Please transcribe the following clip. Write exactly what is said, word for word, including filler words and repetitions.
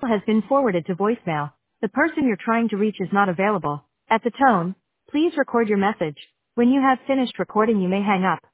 has been forwarded to voicemail. The person you're trying to reach is not available. At the tone, please record your message. When you have finished recording, you may hang up.